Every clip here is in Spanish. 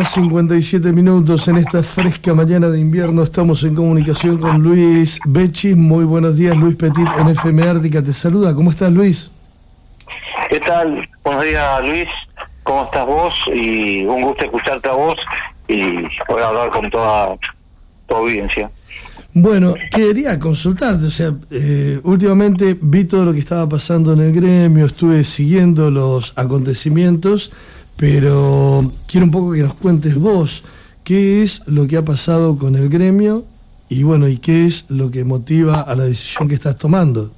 10:57 en esta fresca mañana de invierno. Estamos en comunicación con Luis Becchis. Muy buenos días, Luis Petit en FM Ártica te saluda. ¿Cómo estás, Luis? ¿Qué tal? Buenos días, Luis. ¿Cómo estás vos? Y un gusto escucharte a vos y poder hablar con toda tu audiencia. Bueno, quería consultarte, últimamente vi todo lo que estaba pasando en el gremio, estuve siguiendo los acontecimientos, pero quiero un poco que nos cuentes vos qué es lo que ha pasado con el gremio y bueno, y qué es lo que motiva a la decisión que estás tomando.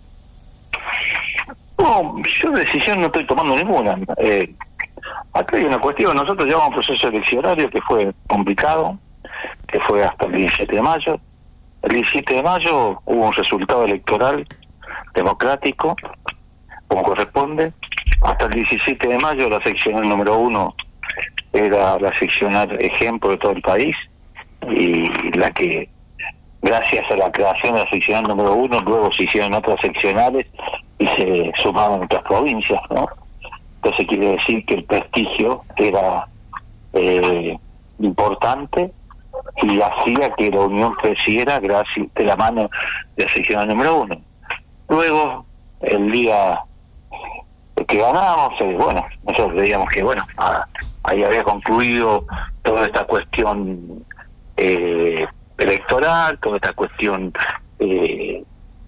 No, yo decisión no estoy tomando ninguna. Acá hay una cuestión, nosotros llevamos un proceso eleccionario que fue complicado, que fue hasta el 17 de mayo. El 17 de mayo hubo un resultado electoral democrático, como corresponde. Hasta el 17 de mayo la seccional número 1 era la seccional ejemplo de todo el país, y la que, gracias a la creación de la seccional número 1, luego se hicieron otras seccionales y se sumaron otras provincias, ¿no? Entonces quiere decir que el prestigio era importante y hacía que la unión creciera gracias de la mano de la seccional número 1. Luego, el día que ganamos, nosotros veíamos que ahí había concluido toda esta cuestión electoral, toda esta cuestión de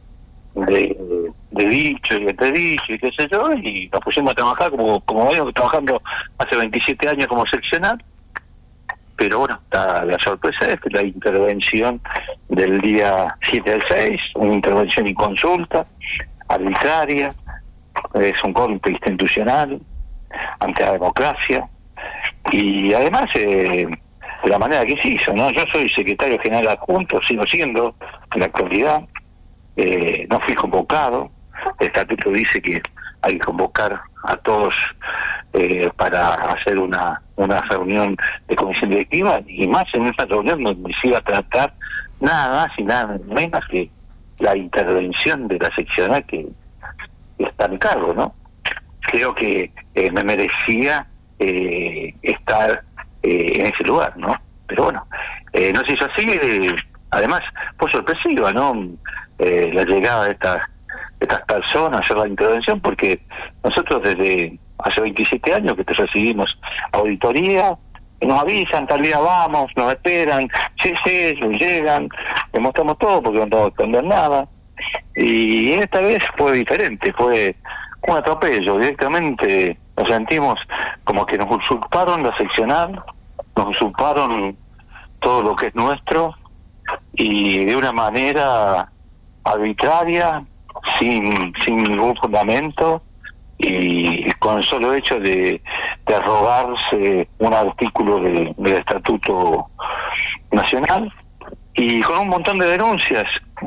dicho y entredicho y qué sé yo, y nos pusimos a trabajar como venimos trabajando hace 27 años como seccional. Pero bueno, la sorpresa es que la intervención del día 7 del 6, una intervención inconsulta, arbitraria, es un golpe institucional ante la democracia, y además de la manera que se hizo, ¿no? Yo soy secretario general adjunto, sigo siendo en la actualidad, no fui convocado. El estatuto dice que hay que convocar a todos para hacer una reunión de comisión directiva, y más en esa reunión donde se iba a tratar nada más y nada menos que la intervención de la seccional que está en cargo, ¿no? Creo que me merecía estar en ese lugar, ¿no? Pero bueno, no se hizo así. Además fue sorpresiva, ¿no? La llegada de estas personas a hacer la intervención, porque nosotros desde hace 27 años que te recibimos auditoría, y nos avisan, tal día vamos, nos esperan, sí, llegan, demostramos todo porque no tengo que esconder nada. Y esta vez fue diferente, fue un atropello, directamente nos sentimos como que nos usurparon la seccional, nos usurparon todo lo que es nuestro, y de una manera arbitraria, sin ningún fundamento, y con el solo hecho de arrogarse un artículo del Estatuto Nacional, y con un montón de denuncias,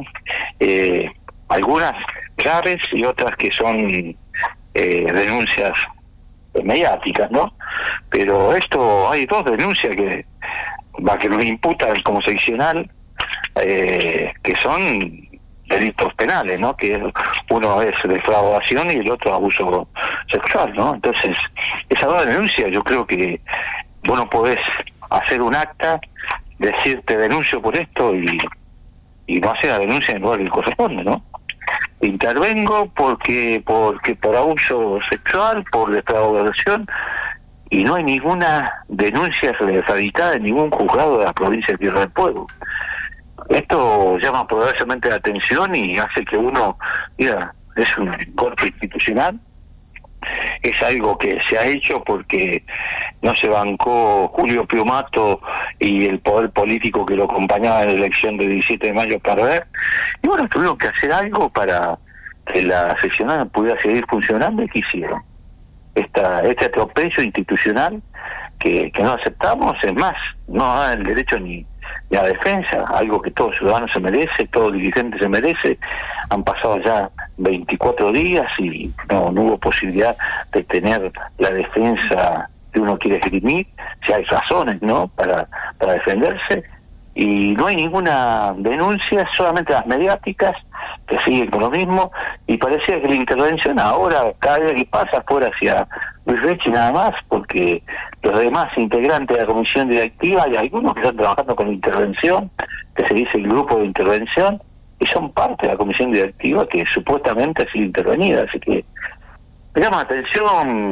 algunas graves y otras que son denuncias mediáticas, ¿no? Pero hay dos denuncias que nos imputan como seccional, que son delitos penales, ¿no? Que uno es defraudación y el otro abuso sexual, ¿no? Entonces, esas dos denuncias, yo creo que vos no podés hacer un acta, decir te denuncio por esto y no hacer la denuncia en el lugar que corresponde, ¿no? Intervengo porque por abuso sexual, por defraudación, y no hay ninguna denuncia radicada en ningún juzgado de la provincia de Tierra del Fuego. Esto llama poderosamente la atención y hace que uno diga, es un golpe institucional, es algo que se ha hecho porque no se bancó Julio Piumato y el poder político que lo acompañaba en la elección del 17 de mayo para ver, y bueno, tuvieron que hacer algo para que la seccional pudiera seguir funcionando, y que hicieron este atropello institucional que no aceptamos. Es más, no da el derecho ni a la defensa, algo que todo ciudadano se merece, todo dirigente se merece. Han pasado ya 24 días y no hubo posibilidad de tener la defensa que uno quiere esgrimir, si hay razones, ¿no?, para defenderse, y no hay ninguna denuncia, solamente las mediáticas que siguen con lo mismo, y parecía que la intervención ahora, cada día que pasa, fuera hacia Luis Rechi nada más, porque los demás integrantes de la comisión directiva, hay algunos que están trabajando con la intervención, que se dice el grupo de intervención, y son parte de la comisión directiva que supuestamente ha sido intervenida, así que me llama la atención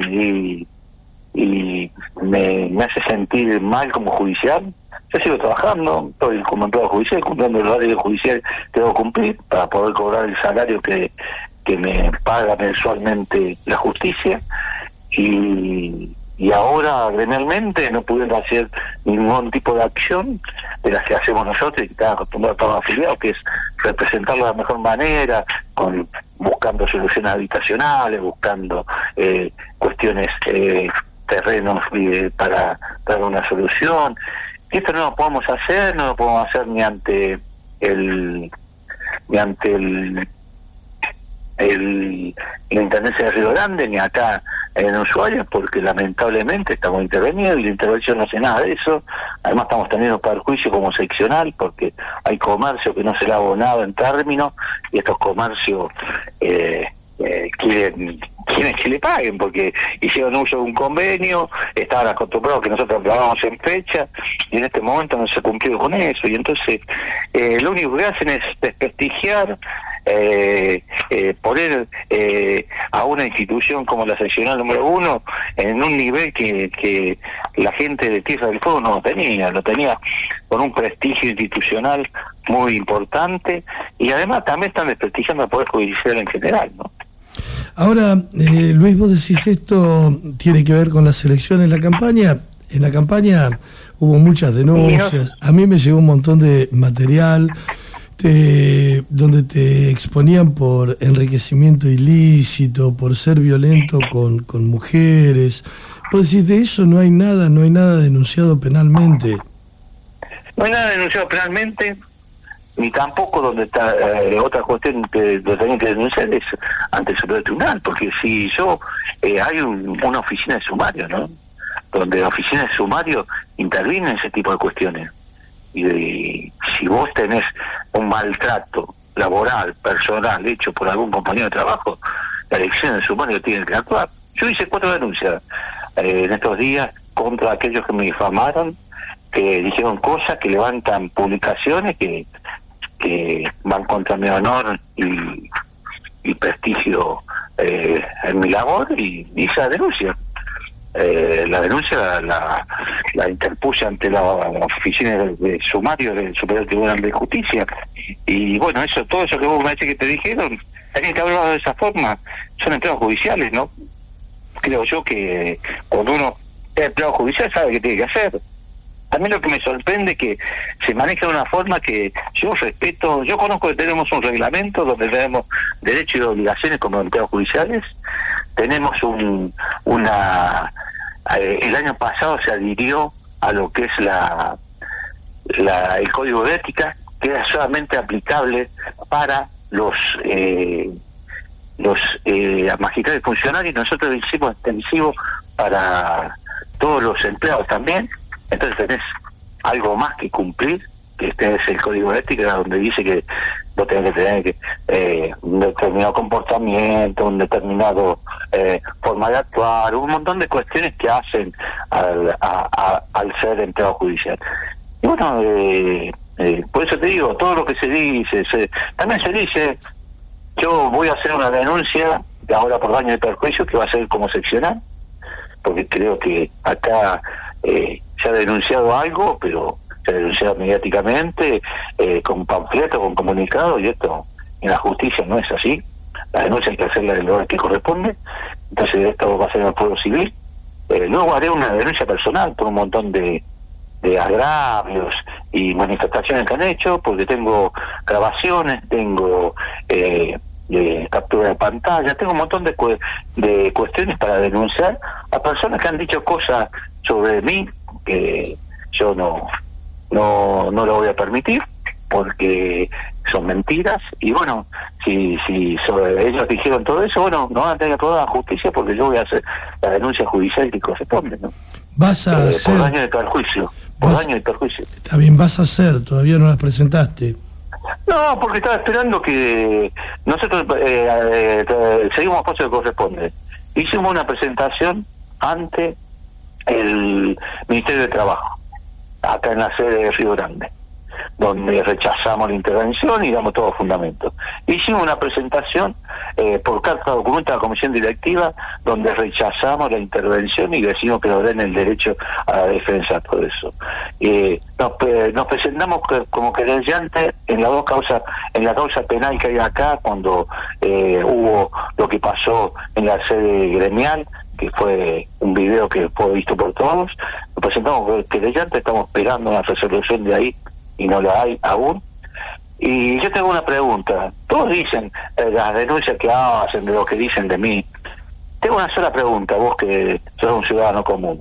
y me hace sentir mal como judicial. Yo sigo trabajando, estoy como empleado judicial, cumpliendo el horario judicial que debo cumplir para poder cobrar el salario que me paga mensualmente la justicia, y ahora gremialmente no pudieron hacer ningún tipo de acción de las que hacemos nosotros y que están acostumbrados todos los afiliados, que es representarlo de la mejor manera, buscando soluciones habitacionales, buscando cuestiones, terrenos para dar una solución. Y esto no lo podemos hacer, no lo podemos hacer ni ante la Intendencia de Río Grande, ni acá en Ushuaia, porque lamentablemente estamos intervenidos y la intervención no hace nada de eso. Además estamos teniendo perjuicio como seccional, porque hay comercio que no se le ha abonado en términos, y estos comercios quieren que le paguen, porque hicieron uso de un convenio, estaban acostumbrados que nosotros pagábamos en fecha, y en este momento no se ha cumplido con eso, y entonces lo único que hacen es desprestigiar, poner a una institución como la seccional número 1 en un nivel que la gente de Tierra del Fuego no lo tenía con un prestigio institucional muy importante, y además también están desprestigiando al Poder Judicial en general, ¿no? Ahora, Luis, vos decís esto tiene que ver con las elecciones, la campaña. En la campaña hubo muchas denuncias, a mí me llegó un montón de material donde te exponían por enriquecimiento ilícito, por ser violento con mujeres. Vos decís, de eso no hay nada denunciado penalmente. No hay nada denunciado penalmente, ni tampoco donde está otra cuestión que lo tienen que denunciar es ante el Superior Tribunal, porque si hay una oficina de sumario, ¿no? Donde la oficina de sumario interviene en ese tipo de cuestiones. Y si vos tenés un maltrato laboral, personal, hecho por algún compañero de trabajo, la elección de sumario tiene que actuar. Yo hice 4 denuncias en estos días contra aquellos que me difamaron, que dijeron cosas, que levantan publicaciones que van contra mi honor y prestigio en mi labor, y esa denuncia. La denuncia la interpuse ante la oficina de sumario del Superior Tribunal de Justicia, y bueno, todo eso que vos me decís que te dijeron, tenían que haber hablado de esa forma. Son empleados judiciales, ¿no? Creo yo que cuando uno es empleado judicial sabe qué tiene que hacer. A mí lo que me sorprende es que se maneja de una forma que yo respeto. Yo conozco que tenemos un reglamento donde tenemos derechos y obligaciones como empleados judiciales. Tenemos el año pasado se adhirió a lo que es el código de ética, que era solamente aplicable para los magistrados y funcionarios. Nosotros lo hicimos extensivo para todos los empleados también. Entonces tenés algo más que cumplir, que este es el código de ética, donde dice que vos tenés que tener un determinado comportamiento, un determinado forma de actuar, un montón de cuestiones que hacen al ser empleado judicial. Y bueno, por eso te digo, todo lo que se dice, también se dice, yo voy a hacer una denuncia de ahora por daño de perjuicio que va a ser como seccional, porque creo que acá se ha denunciado algo, pero se ha denunciado mediáticamente, con panfleto, con comunicado, y esto en la justicia no es así. La denuncia hay que hacerla del lugar que corresponde. Entonces esto va a ser en el Poder Civil. Luego haré una denuncia personal por un montón de agravios y manifestaciones que han hecho, porque tengo grabaciones, tengo captura de pantalla, tengo un montón de cuestiones para denunciar a personas que han dicho cosas sobre mí que yo no lo voy a permitir, porque son mentiras. Y bueno, si sobre ellos dijeron todo eso, bueno, no van a tener que probar la justicia, porque yo voy a hacer la denuncia judicial que corresponde, ¿no? Vas a hacer por daño de perjuicio, daño de perjuicio. También vas a hacer, todavía no las presentaste. No, porque estaba esperando que nosotros seguimos paso que corresponde. Hicimos una presentación ante el Ministerio de Trabajo, acá en la sede de Río Grande, donde rechazamos la intervención y damos todos fundamentos. Hicimos una presentación por carta documento a la comisión directiva, donde rechazamos la intervención y decimos que nos den el derecho a la defensa, todo eso. Nos presentamos como querellante en las dos causas, en la causa penal que hay acá, cuando hubo lo que pasó en la sede gremial, que fue un video que fue visto por todos. Nos presentamos como querellante, estamos esperando una resolución de ahí y no la hay aún. Y yo tengo una pregunta. Todos dicen las denuncias que hacen, de lo que dicen de mí. Tengo una sola pregunta, vos que sos un ciudadano común.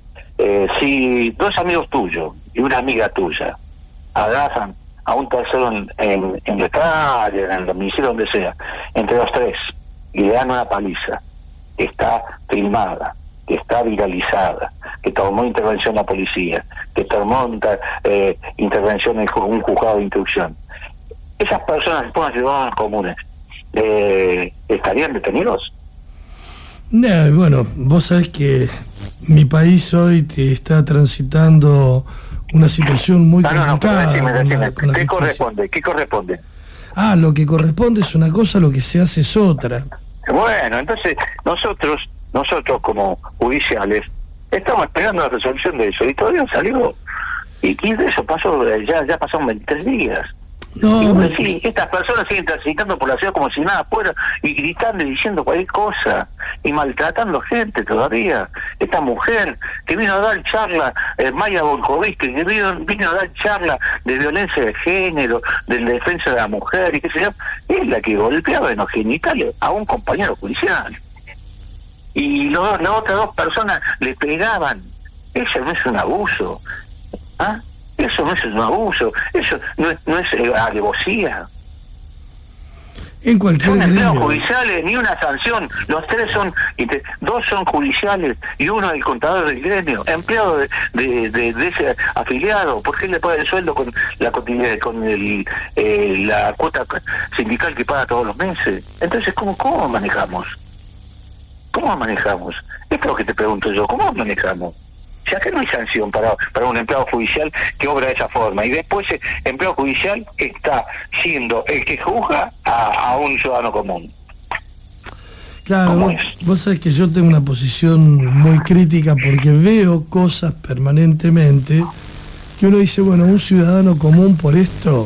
Si dos amigos tuyos y una amiga tuya agarran a un tercero en la calle, en el domicilio, donde sea, entre los tres, y le dan una paliza, que está filmada, que está viralizada, que tomó intervención la policía, que tomó intervención en un juzgado de instrucción, esas personas que pongan ciudadanos comunes, ¿estarían detenidos? No, bueno, vos sabés que mi país hoy te está transitando una situación muy complicada. Decime, ¿Qué corresponde? Lo que corresponde es una cosa, lo que se hace es otra. Bueno, entonces nosotros como judiciales estamos esperando la resolución de eso y todavía no salió. Y de eso pasó, ya pasaron 23 días. No, y vos decís, estas personas siguen transitando por la ciudad como si nada fuera, y gritando y diciendo cualquier cosa, y maltratando gente todavía. Esta mujer que vino a dar charla, Maya Volkovitsky, que vino a dar charla de violencia de género, de defensa de la mujer, y qué sé yo, es la que golpeaba en los genitales a un compañero judicial. Y las otras dos personas le pegaban. Eso no es un abuso. ¿Ah? Eso no es un abuso, eso no es alevosía. En cualquier son empleados gremio judiciales, ni una sanción. Los tres dos son judiciales y uno el contador del gremio, empleado de ese afiliado. ¿Por qué le paga el sueldo con la cuota sindical que paga todos los meses? Entonces, ¿cómo manejamos? ¿Cómo manejamos? Esto es lo que te pregunto yo, ¿cómo manejamos? O sea, que no hay sanción para un empleado judicial que obra de esa forma. Y después el empleado judicial está siendo el que juzga a un ciudadano común. Claro, vos sabés que yo tengo una posición muy crítica porque veo cosas permanentemente que uno dice, bueno, un ciudadano común por esto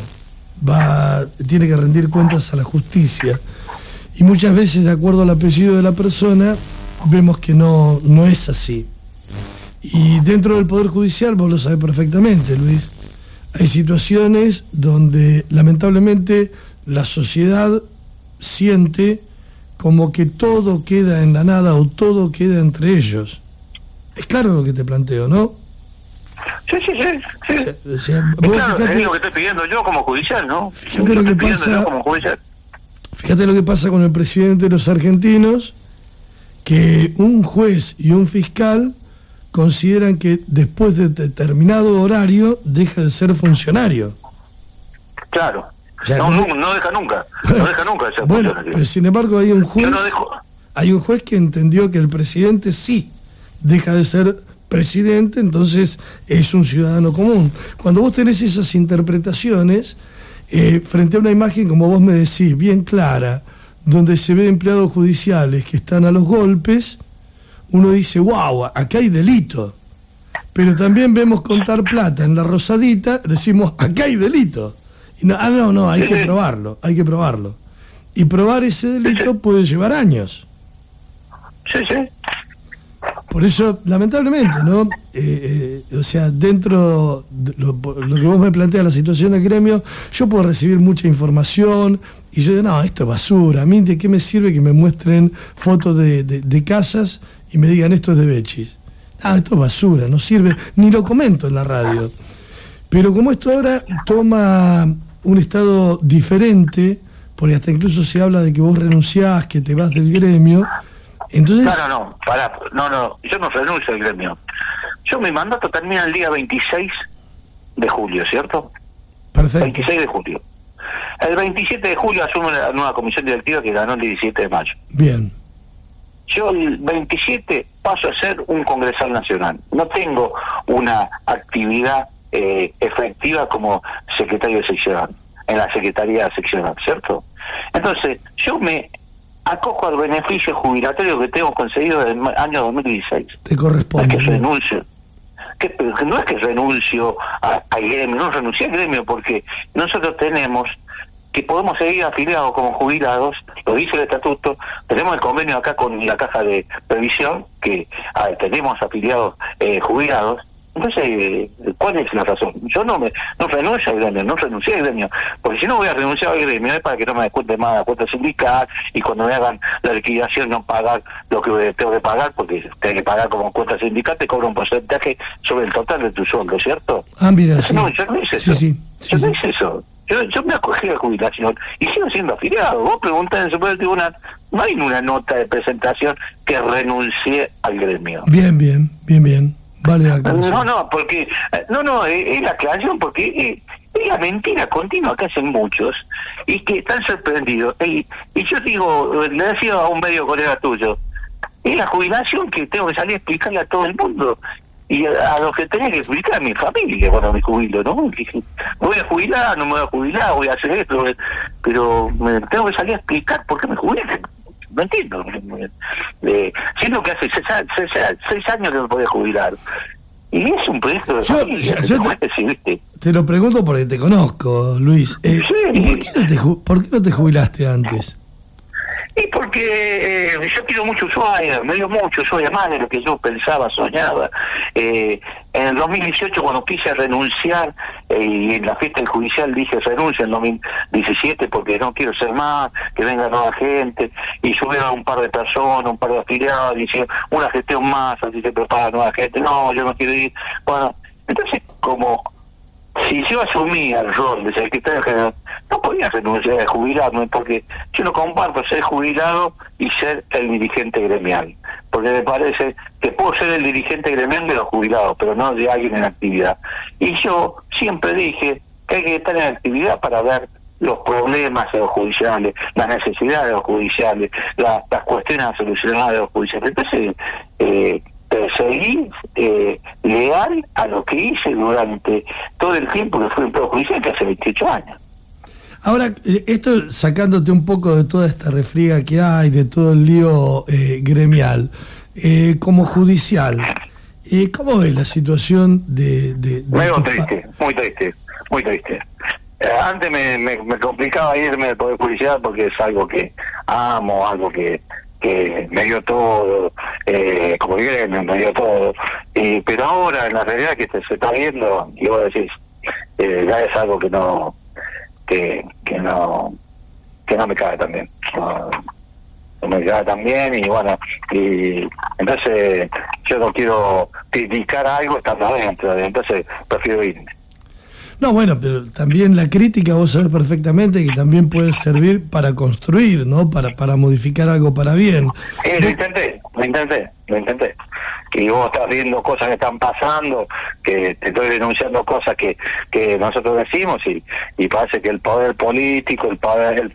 tiene que rendir cuentas a la justicia. Y muchas veces, de acuerdo al apellido de la persona, vemos que no es así. Y dentro del Poder Judicial, vos lo sabés perfectamente, Luis, hay situaciones donde lamentablemente la sociedad siente como que todo queda en la nada o todo queda entre ellos. Es claro lo que te planteo, ¿no? Sí. O sea, claro, fíjate, es lo que estoy pidiendo yo como judicial, ¿no? Fíjate lo que pasa, fíjate lo que pasa con el presidente de los argentinos, que un juez y un fiscal consideran que después de determinado horario deja de ser funcionario. Claro. O sea, no deja nunca. No deja nunca de ser bueno, funcionario. Pero sin embargo hay un juez que entendió que el presidente sí deja de ser presidente, entonces es un ciudadano común. Cuando vos tenés esas interpretaciones, frente a una imagen, como vos me decís, bien clara, donde se ve empleados judiciales que están a los golpes, uno dice, wow, acá hay delito. Pero también vemos contar plata en la Rosadita, decimos, acá hay delito. Y no, hay que probarlo. Y probar ese delito puede llevar años. Sí. Por eso, lamentablemente, ¿no? O sea, dentro de lo que vos me planteas, la situación del gremio, yo puedo recibir mucha información y yo digo, no, esto es basura. A mí, ¿de qué me sirve que me muestren fotos de casas y me digan esto es de Bechis? Esto es basura, no sirve, ni lo comento en la radio. Pero como esto ahora toma un estado diferente, porque hasta incluso se habla de que vos renunciás, que te vas del gremio, entonces... No, yo no renuncio al gremio. Mi mandato termina el día 26 de julio, ¿cierto? Perfecto. 26 de julio. El 27 de julio asume la nueva comisión directiva que ganó el 17 de mayo. Bien. Yo el 27 paso a ser un congresal nacional. No tengo una actividad efectiva como secretario seccional, en la Secretaría Seccional, ¿cierto? Entonces, yo me acojo al beneficio jubilatorio que tengo conseguido desde el año 2016. Te corresponde. No es que renuncio. No es que renuncio al gremio, no renuncié al gremio, porque nosotros tenemos que podemos seguir afiliados como jubilados, lo dice el estatuto, tenemos el convenio acá con la Caja de Previsión, que tenemos afiliados jubilados. Entonces, ¿cuál es la razón? Yo no renuncio al gremio, no renuncié al gremio, porque si no voy a renunciar al gremio es para que no me descuente más la cuota sindical y cuando me hagan la liquidación no pagar lo que tengo que pagar, porque tengo que pagar como cuota sindical, te cobra un porcentaje sobre el total de tu sueldo, ¿cierto? Ah, mira, sí. No, yo no hice eso. Sí. Yo no hice eso. Yo me acogí a la jubilación y sigo siendo afiliado. Vos preguntás en el Supremo Tribunal, no hay una nota de presentación que renuncié al gremio. Bien. Vale la aclaración. No, porque es la aclaración, porque es la mentira continua que hacen muchos y que están sorprendidos. Y yo digo, le decía a un medio colega tuyo, es la jubilación que tengo que salir a explicarle a todo el mundo y a los que tenía que explicar a mi familia cuando me jubilo, ¿no? Me voy a jubilar, no me voy a jubilar, voy a hacer esto, pero me tengo que salir a explicar por qué me jubilé. No entiendo. Siendo que hace 6 años que me podía jubilar. Y es un proyecto de familia. Te lo pregunto porque te conozco, Luis. Sí. ¿Y por qué no te jubilaste antes? Y porque yo quiero mucho Ushuaia, me dio mucho Ushuaia, más de lo que yo pensaba, soñaba. En el 2018, cuando quise renunciar, y en la fiesta del judicial dije renuncio en 2017 porque no quiero ser más, que venga nueva gente, y subieron un par de personas, un par de afiliados, diciendo una gestión más, así se prepara nueva gente, no, yo no quiero ir. Bueno, entonces como si yo asumía el rol de secretario general, no podía renunciar a jubilarme, porque yo no comparto ser jubilado y ser el dirigente gremial, porque me parece que puedo ser el dirigente gremial de los jubilados, pero no de alguien en actividad. Y yo siempre dije que hay que estar en actividad para ver los problemas de los judiciales, las necesidades de los judiciales, las cuestiones a solucionar de los judiciales. Entonces, seguí leal a lo que hice durante todo el tiempo que fui empleado judicial, que hace 28 años. Ahora, esto sacándote un poco de toda esta refriega que hay, de todo el lío gremial, como judicial, ¿cómo ves la situación de Muy triste. Antes me complicaba irme del Poder Judicial porque es algo que amo, algo que me dio todo, como gremio me dio todo, pero ahora en la realidad que se está viendo, y vos decís, ya es algo que no me cabe tan bien, no me cabe tan bien, y bueno, y entonces yo no quiero criticar algo estando adentro, entonces prefiero irme. No, bueno, pero también la crítica vos sabés perfectamente que también puede servir para construir, ¿no? Para modificar algo para bien. Lo intenté. Y vos estás viendo cosas que están pasando, que te estoy denunciando cosas que nosotros decimos y parece que el poder político, el poder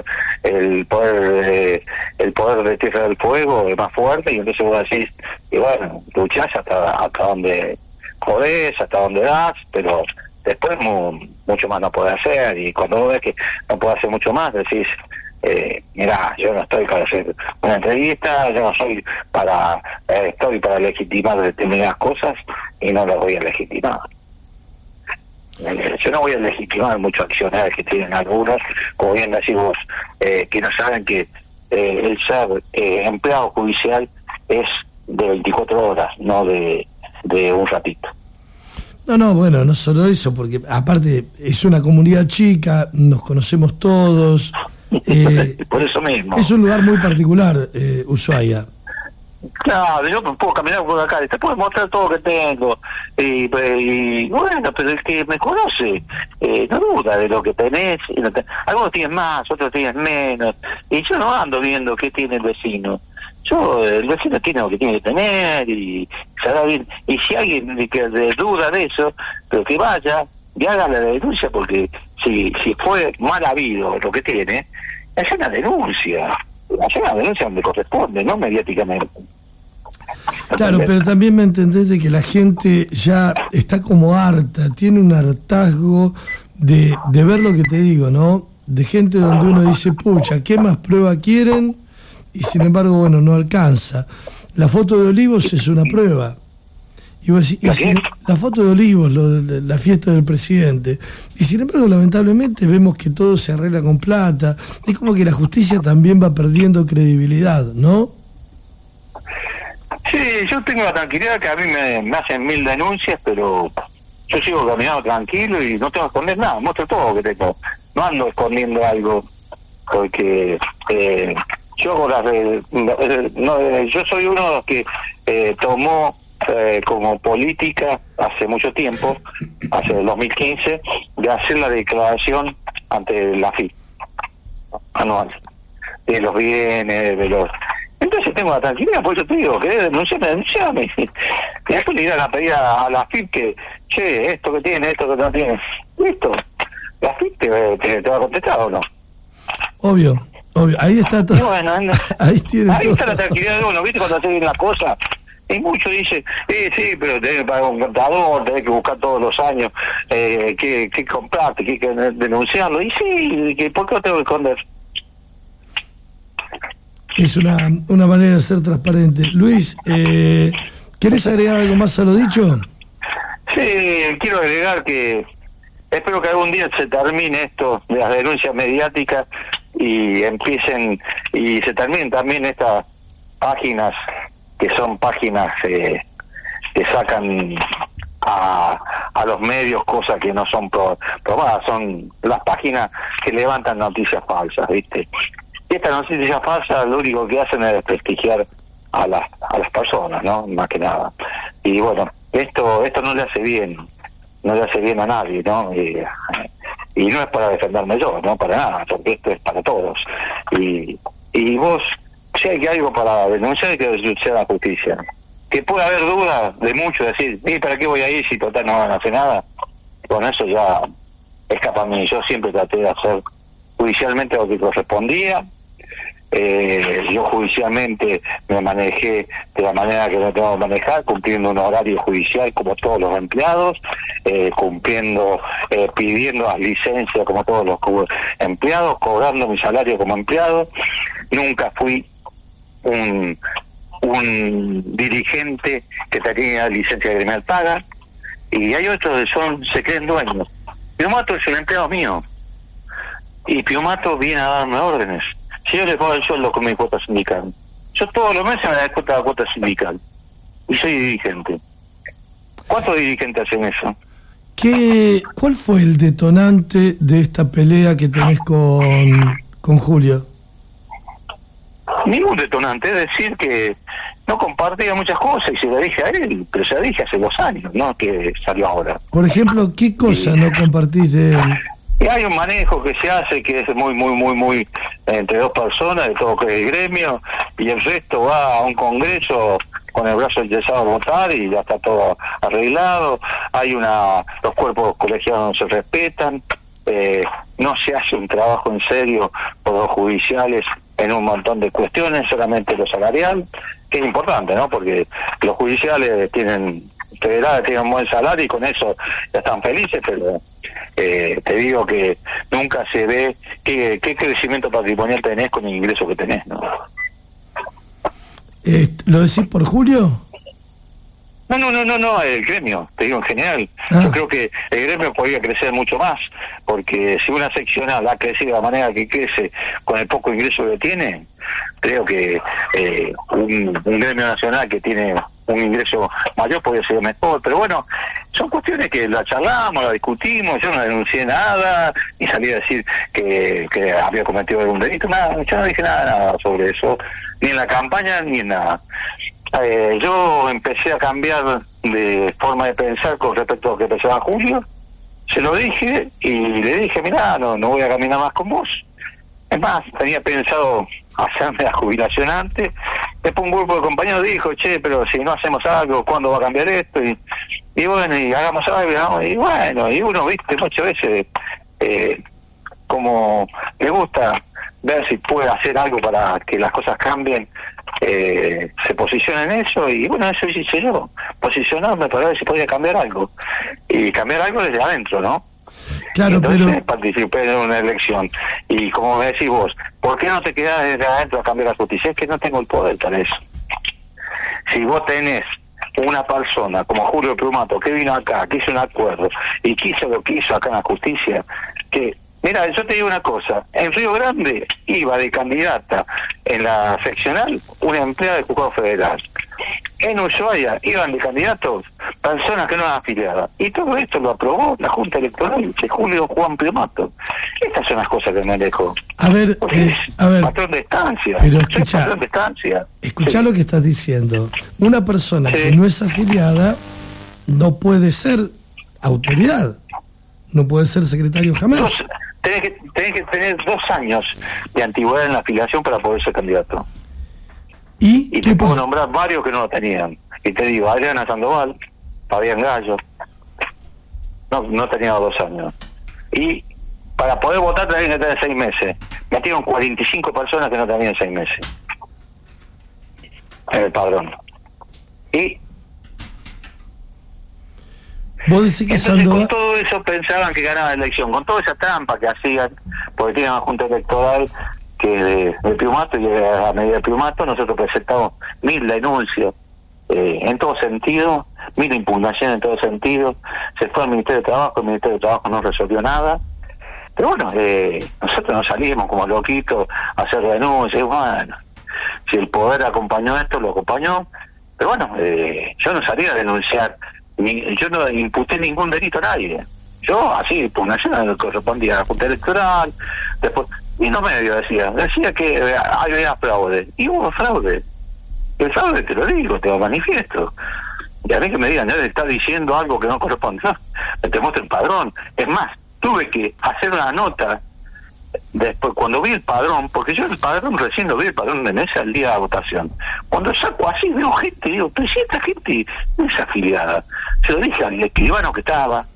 de Tierra del Fuego es más fuerte, y entonces vos decís, y bueno, luchás hasta donde podés, hasta donde das, pero después mucho más no podés hacer, y cuando vos ves que no podés hacer mucho más, decís, mirá, yo no estoy para hacer una entrevista, yo no soy estoy para legitimar determinadas cosas y no las voy a legitimar. Yo no voy a legitimar muchos accionarios que tienen algunos, como bien decís vos, que no saben que el ser empleado judicial es de 24 horas, no de un ratito. No, bueno, no solo eso, porque aparte es una comunidad chica, nos conocemos todos. Por eso mismo. Es un lugar muy particular, Ushuaia. Claro, yo puedo caminar por acá, te puedo mostrar todo lo que tengo. Y bueno, pero el que me conoce no duda de lo que tenés. Algunos tienen más, otros tienen menos. Y yo no ando viendo qué tiene el vecino. El vecino tiene lo que tiene que tener y se hará bien. Y si alguien que duda de eso, pero que vaya y haga la denuncia, porque si fue mal habido lo que tiene, hacer una denuncia donde corresponde, no mediáticamente. Claro, pero también me entendés de que la gente ya está como harta, tiene un hartazgo de ver lo que te digo, ¿no? De gente donde uno dice, pucha, ¿qué más prueba quieren? Y sin embargo, bueno, no alcanza. La foto de Olivos es una prueba. Y vos decís, la foto de Olivos, la fiesta del presidente. Y sin embargo, lamentablemente, vemos que todo se arregla con plata. Es como que la justicia también va perdiendo credibilidad, ¿no? Sí, yo tengo la tranquilidad que a mí me hacen 1000 denuncias, pero yo sigo caminando tranquilo y no tengo que esconder nada, muestro todo lo que tengo. No ando escondiendo algo, porque yo con yo soy uno de los que tomó como política hace mucho tiempo, hace el 2015, de hacer la declaración ante la FIP anual, de los bienes, de los... Entonces tengo la tranquilidad, por eso te digo, que denunciame. Y después le irán a pedir a la FIP que, che, esto que tiene, esto que no tiene. Listo. La FIP te va a contestar o no. Obvio. Ahí está todo. Bueno, ahí está la tranquilidad de uno, ¿viste? Cuando hace bien la cosa. Y muchos dicen, sí, pero tenés que pagar un contador, tenés que buscar todos los años qué comprarte, qué denunciarlo. Y sí, ¿por qué lo tengo que esconder? Es una manera de ser transparente. Luis, ¿querés agregar algo más a lo dicho? Sí, quiero agregar que espero que algún día se termine esto de las denuncias mediáticas y se terminen también estas páginas que son páginas que sacan a los medios cosas que no son probadas, son las páginas que levantan noticias falsas, ¿viste? Y estas noticias falsas lo único que hacen es desprestigiar a las personas, ¿no? Más que nada. Y bueno, esto no le hace bien a nadie, ¿no? Y no es para defenderme yo, no para nada, porque esto es para todos. Y vos, si hay algo para denunciar, hay que denunciar a la justicia. Que puede haber dudas de mucho, decir, ¿para qué voy a ir si total no van a hacer nada? Con eso ya escapa a mí. Yo siempre traté de hacer judicialmente lo que correspondía. Yo judicialmente me manejé de la manera que me tengo que manejar, cumpliendo un horario judicial como todos los empleados, pidiendo las licencias como todos los empleados, cobrando mi salario como empleado. Nunca fui un dirigente que tenía licencia gremial paga, y hay otros que se creen dueños. Piomato es un empleado mío, y Piomato viene a darme órdenes. Si yo le pago el sueldo con mi cuota sindical, yo todos los meses me da cuenta de la cuota sindical, y soy dirigente. ¿Cuántos dirigentes hacen eso? ¿Cuál fue el detonante de esta pelea que tenés con Julio? Ningún detonante, es decir que no compartía muchas cosas y se lo dije a él, pero se lo dije hace 2 años, no que salió ahora. Por ejemplo, ¿qué cosa no compartís de él? Y hay un manejo que se hace que es muy entre 2 personas, de todo que es el gremio, y el resto va a un congreso con el brazo interesado a votar y ya está todo arreglado. Los cuerpos colegiados no se respetan, no se hace un trabajo en serio por los judiciales en un montón de cuestiones, solamente lo salarial, que es importante, ¿no? Porque los judiciales federales tienen un buen salario y con eso ya están felices, pero te digo que nunca se ve qué crecimiento patrimonial tenés con el ingreso que tenés, ¿no? ¿Lo decís por Julio? No, el gremio, te digo en general. Yo creo que el gremio podría crecer mucho más, porque si una seccional ha crecido de la manera que crece con el poco ingreso que tiene, creo que un gremio nacional que tiene un ingreso mayor podría ser mejor. Pero bueno, son cuestiones que la charlamos, la discutimos, yo no denuncié nada, ni salí a decir que había cometido algún delito, nada, yo no dije nada sobre eso, ni en la campaña ni en nada. Yo empecé a cambiar de forma de pensar con respecto a lo que pensaba Julio, se lo dije y le dije, mirá, no voy a caminar más con vos. Es más, tenía pensado hacerme la jubilación antes. Después un grupo de compañeros dijo, che, pero si no hacemos algo, ¿cuándo va a cambiar esto? Y bueno, y hagamos algo, ¿no? Y bueno, y uno, viste, muchas veces como le gusta ver si puede hacer algo para que las cosas cambien, se posiciona en eso, y bueno, eso hice yo, posicionarme para ver si podía cambiar algo, y cambiar algo desde adentro, ¿no? Claro, entonces, pero participé en una elección, y como me decís vos, ¿por qué no te quedás desde adentro a cambiar la justicia? Es que no tengo el poder para eso. Si vos tenés una persona como Julio Plumato, que vino acá, que hizo un acuerdo y que hizo lo que hizo acá en la justicia, que, mira, yo te digo una cosa, en Río Grande iba de candidata en la seccional una empleada del Juzgado Federal. En Ushuaia iban de candidatos personas que no eran afiliadas. Y todo esto lo aprobó la Junta Electoral de Julio Juan Plumato. Estas son las cosas que me dejó. A ver, patrón de estancia. Pero soy patrón de estancia. Escuchá Sí. lo que estás diciendo. Una persona Sí. que no es afiliada no puede ser autoridad, no puede ser secretario jamás. Tenés que tener 2 años de antigüedad en la afiliación para poder ser candidato. Y Y te puedo nombrar varios que no lo tenían. Y te digo, Adriana Sandoval, Fabián Gallo, no tenía 2 años. Y para poder votar tenían que tener 6 meses. Metieron 45 personas que no tenían 6 meses en el padrón. Y vos decís que entonces Sandoval... con todo eso pensaban que ganaban la elección, con toda esa trampa que hacían, porque tienen una junta electoral que de Plumato, y a medida de Plumato nosotros presentamos 1000 denuncias en todo sentido, 1000 impugnaciones en todo sentido, se fue al Ministerio de Trabajo, el Ministerio de Trabajo no resolvió nada, pero bueno, nosotros nos salimos como loquitos a hacer denuncias, y bueno, si el poder acompañó esto, lo acompañó, pero bueno, yo no salí a denunciar, yo no imputé ningún delito a nadie. Yo, así, impugnación correspondía a la Junta Electoral, después, y no medio decía que había fraude, y hubo fraude. El fraude te lo digo, te lo manifiesto. Y a mí que me digan, ya le está diciendo algo que no corresponde, no, te muestro el padrón. Es más, tuve que hacer una nota después, cuando vi el padrón, porque yo el padrón recién lo vi, el padrón de mesa el día de la votación. Cuando saco así, veo gente, digo, pero si esta gente no es afiliada. Se lo dije al escribano que estaba,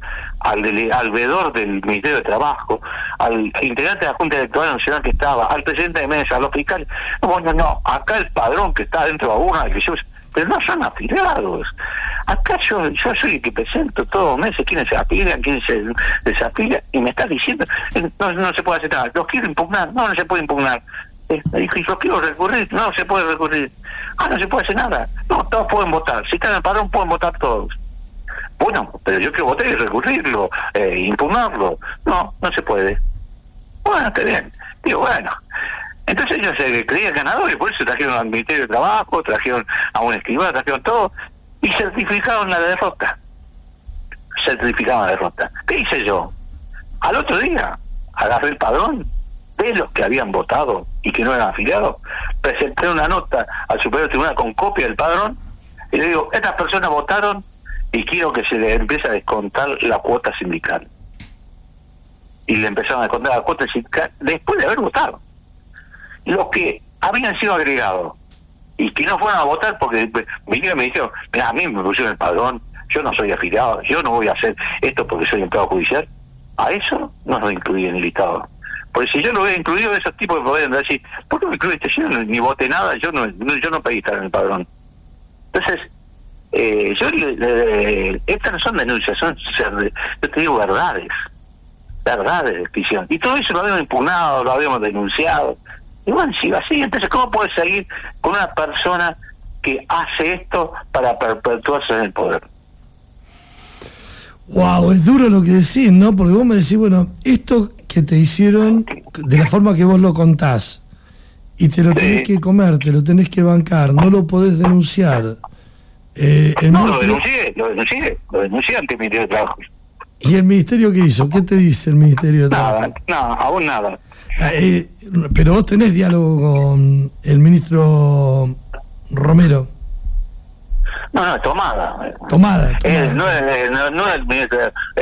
al veedor del Ministerio de Trabajo, al integrante de la Junta Electoral Nacional que estaba, al presidente de mesa, a los fiscales. No, acá el padrón que está dentro de la urna, que yo, pero no son afiliados. Acá yo soy el que presento todos los meses quiénes se afilian, quiénes se desafilian, y me está diciendo, no se puede hacer nada. Los quiero impugnar, no se puede impugnar. Me dijo, y los quiero recurrir, no se puede recurrir. No se puede hacer nada. No, todos pueden votar. Si están en el padrón, pueden votar todos. Bueno, pero yo quiero votar y recurrirlo, impugnarlo. No se puede. Bueno, está bien. Digo, bueno. Entonces ellos se creían ganadores, por eso trajeron al Ministerio de Trabajo, trajeron a un escribano, trajeron todo, y certificaron la derrota. Certificaron la derrota. ¿Qué hice yo? Al otro día, agarré el padrón de los que habían votado y que no eran afiliados, presenté una nota al Superior Tribunal con copia del padrón, y le digo, estas personas votaron y quiero que se les empiece a descontar la cuota sindical. Y le empezaron a descontar la cuota sindical después de haber votado. Los que habían sido agregados y que no fueron a votar porque vinieron y me dijeron, mira, a mí me pusieron el padrón, yo no soy afiliado, yo no voy a hacer esto porque soy empleado judicial, a eso no lo incluí en el listado. Porque si yo lo hubiera incluido, esos tipos podrían decir, ¿por qué me incluiste? Yo ni voté nada, yo no pedí estar en el padrón. Entonces, estas no son denuncias, yo te digo verdades que hicieron. Y todo eso lo habíamos impugnado, lo habíamos denunciado. Y bueno, si va así, entonces ¿cómo puedes seguir con una persona que hace esto para perpetuarse en el poder? Wow, es duro lo que decís, ¿no? Porque vos me decís, bueno, esto que te hicieron, de la forma que vos lo contás, y te lo tenés que comer, te lo tenés que bancar, no lo podés denunciar. Lo denuncié ante el Ministerio de Trabajo. ¿Y el Ministerio qué hizo? ¿Qué te dice el Ministerio de Trabajo? Nada, aún nada. Pero vos tenés diálogo con el ministro Romero. No, es Tomada. No es el ministro,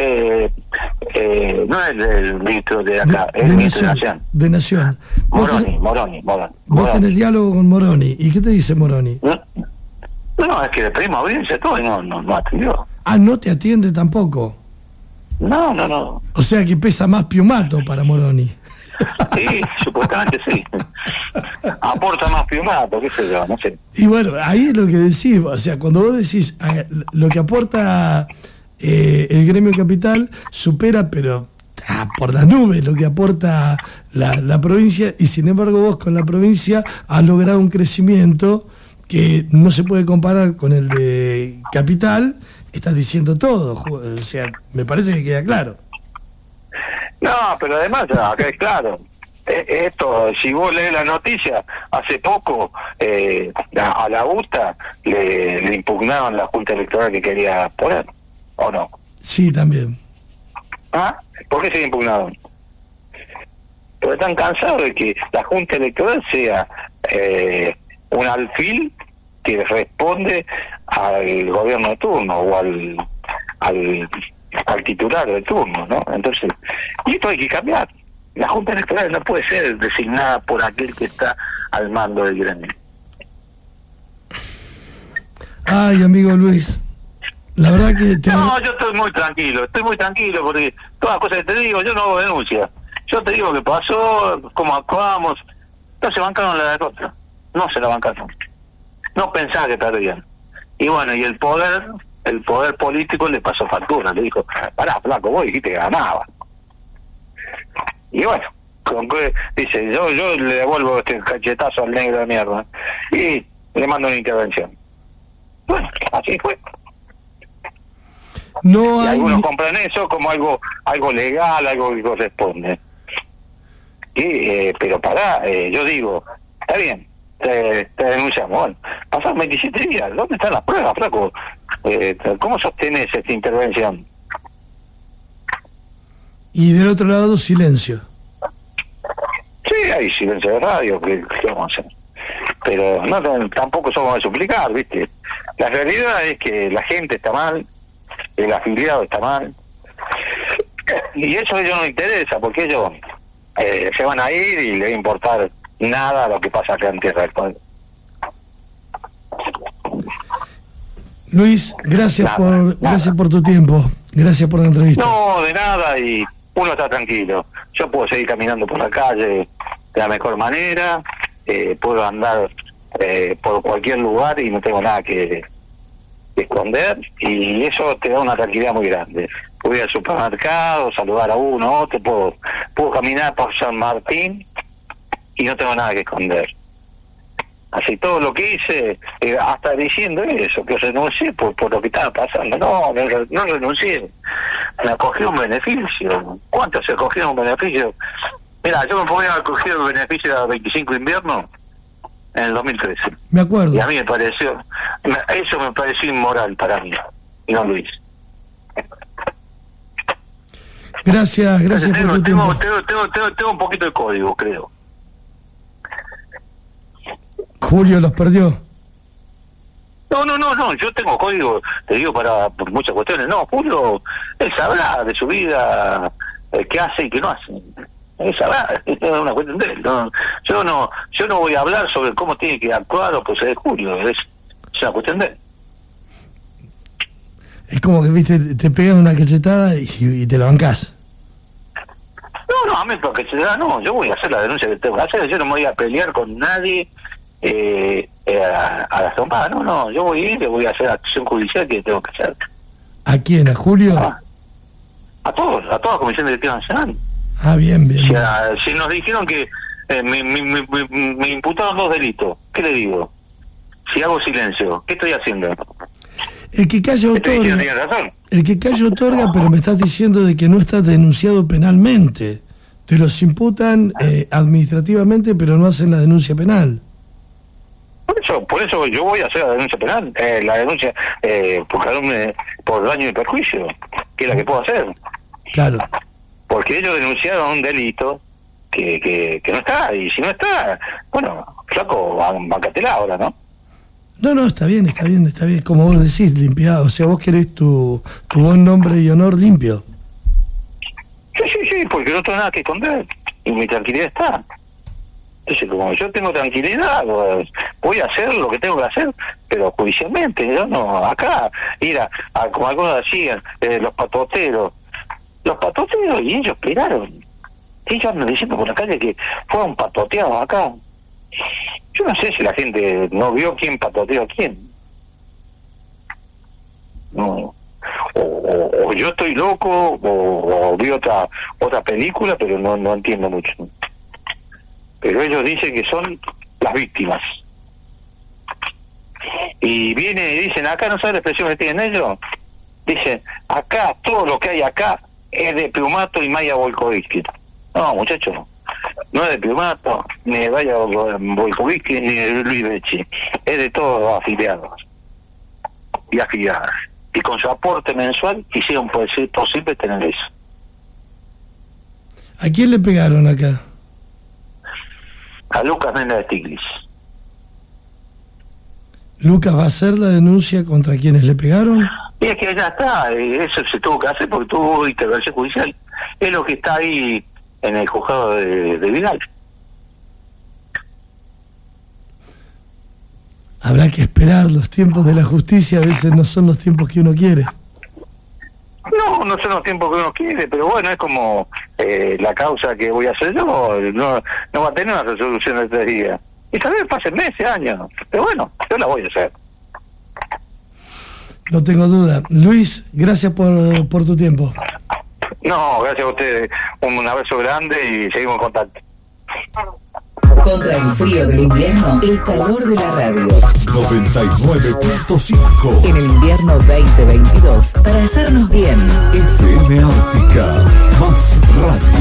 no es el ministro de acá, es el ministro de Nación. De Nación. Moroni. Vos tenés diálogo con Moroni. ¿Y qué te dice Moroni? No, es que le pedimos audiencia todo y no atendió. No te atiende tampoco. No, no, no. O sea que pesa más Piumato para Moroni. Sí, supuestamente sí. Aporta más Piumato, qué sé yo, no sé. Y bueno, ahí es lo que decís, o sea, cuando vos decís lo que aporta el gremio capital supera, pero por las nubes, lo que aporta la provincia, y sin embargo vos con la provincia has logrado un crecimiento que no se puede comparar con el de capital. Estás diciendo todo, o sea, me parece que queda claro. No, pero además, acá es claro, esto, si vos lees la noticia, hace poco a la UTA le impugnaron la Junta Electoral que quería poner, ¿o no? Sí, también. ¿Ah? ¿Por qué se impugnaron? Porque están cansados de que la Junta Electoral sea un alfil que responde al gobierno de turno o al titular de turno, ¿no? Entonces, y esto hay que cambiar. La Junta Electoral no puede ser designada por aquel que está al mando del gremio. Ay, amigo Luis, la verdad que No, yo estoy muy tranquilo porque todas las cosas que te digo, yo no hago denuncia. Yo te digo que pasó, cómo actuamos. No se bancaron la derrota, no se la bancaron. No pensaba que perdían. Y bueno, y el poder político le pasó factura, le dijo, pará, flaco, vos dijiste que ganaba. Y bueno, dice, yo le devuelvo este cachetazo al negro de mierda y le mando una intervención. Bueno, así fue. no Y hay... algunos compran eso como algo legal, algo que corresponde. Y pero pará, yo digo, está bien, te denunciamos. Bueno, pasaron 27 días, ¿dónde están las pruebas, flaco? ¿Cómo sostenés esta intervención? Y del otro lado, silencio. Sí, hay silencio de radio, ¿qué vamos a hacer? Pero no, tampoco somos de suplicar, ¿viste? La realidad es que la gente está mal, el afiliado está mal, y eso a ellos no les interesa, porque ellos se van a ir y les va a importar nada lo que pasa acá en Tierra del Fuego. Luis, gracias por tu tiempo, gracias por la entrevista. No, de nada, y uno está tranquilo. Yo puedo seguir caminando por la calle de la mejor manera, puedo andar por cualquier lugar y no tengo nada que esconder, y eso te da una tranquilidad muy grande. Voy al supermercado, saludar a uno, a otro, puedo caminar por San Martín y no tengo nada que esconder. Así todo lo que hice, hasta diciendo eso, que renuncié por lo que estaba pasando. No renuncié. Me acogí un beneficio. ¿Cuánto se acogió un beneficio? Mira, yo me podía haber cogido el beneficio de 25 inviernos en el 2013. Me acuerdo. Y a mí eso me pareció inmoral para mí, y no Luis. Gracias por tu tiempo. Tengo un poquito de código, creo. Julio los perdió. No, yo tengo código, te digo, por muchas cuestiones. No, Julio, él sabrá de su vida, qué hace y qué no hace. Él sabrá, es una cuestión de él. No, yo no voy a hablar sobre cómo tiene que actuar o proceder Julio, es una cuestión de él. Es como que, viste, te pegan una cachetada y te la bancás. No, a mí porque no, yo voy a hacer la denuncia que tengo que hacer, yo no me voy a pelear con nadie a la trompada, no, yo voy a ir y voy a hacer acción judicial que tengo que hacer. ¿A quién? ¿A Julio? A toda la Comisión Directiva Nacional. Bien. O sea, si nos dijeron que me imputaron 2 delitos, ¿qué le digo? Si hago silencio, ¿qué estoy haciendo? El que calla otorga. Tiene razón. El que calla otorga, pero me estás diciendo de que no estás denunciado penalmente. Te los imputan administrativamente, pero no hacen la denuncia penal. Por eso yo voy a hacer la denuncia penal, la denuncia por daño y perjuicio, que es la que puedo hacer. Claro. Porque ellos denunciaron un delito que no está, y si no está, bueno, flaco, bancatela ahora, ¿no? No, está bien, como vos decís, limpiado, o sea, vos querés tu buen nombre y honor limpio. Sí, porque no tengo nada que esconder, y mi tranquilidad está. Entonces, como yo tengo tranquilidad, pues, voy a hacer lo que tengo que hacer, pero judicialmente. Yo no, acá, ir a como algunos decían, los patoteros, los patoteos y ellos esperaron. Ellos andan diciendo por la calle que fueron patoteados acá. Yo no sé si la gente no vio quién patoteó a quién. No. O yo estoy loco, o vi otra película, pero no entiendo mucho. Pero ellos dicen que son las víctimas. Y vienen y dicen, acá no sabe la expresión que tienen ellos. Dicen, acá, todo lo que hay acá es de Piumato y Maya Volkovitsky. No, muchachos, no es de Piumato, ni de Maya Volkovitsky, ni de Luis Becci. Es de todos los afiliados y afiliadas. Y con su aporte mensual hicieron posible tener eso. ¿A quién le pegaron acá? A Lucas Mena de Stiglitz. ¿Lucas va a hacer la denuncia contra quienes le pegaron? Y es que ya está, eso se tuvo que hacer porque tuvo intervención judicial. Es lo que está ahí en el juzgado de Vidal. Habrá que esperar, los tiempos de la justicia a veces no son los tiempos que uno quiere. No son los tiempos que uno quiere, pero bueno, es como la causa que voy a hacer yo, no va a tener una resolución de 3 días. Y tal vez pasen meses, años, pero bueno, yo la voy a hacer. No tengo duda. Luis, gracias por tu tiempo. No, gracias a ustedes. Un abrazo grande y seguimos en contacto. Contra el frío del invierno, el calor de la radio. 99.5 En el invierno 2022, para hacernos bien. FM Ártica, más radio.